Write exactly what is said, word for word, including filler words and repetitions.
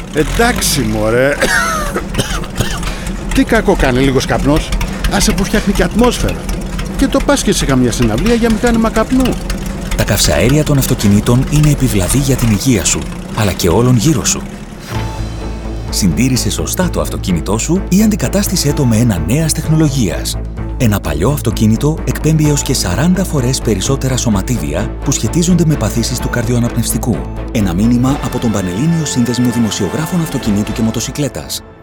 Εντάξει μωρέ. Τι κακό κάνει λίγος καπνός. Άσε που φτιάχνει και ατμόσφαιρα. Και το πας και σε καμιά συναυλία για μηχάνημα καπνού. Τα καυσαέρια των αυτοκινήτων είναι επιβλαβή για την υγεία σου, αλλά και όλων γύρω σου. Συντήρησε σωστά το αυτοκίνητό σου ή αντικατάστησέ το με ένα νέας τεχνολογίας. Ένα παλιό αυτοκίνητο εκπέμπει έως και σαράντα φορές περισσότερα σωματίδια που σχετίζονται με παθήσεις του καρδιοαναπνευστικού. Ένα μήνυμα από τον Πανελλήνιο Σύνδεσμο Δημοσιογράφων Αυτοκινήτου και Μοτοσικλέτας.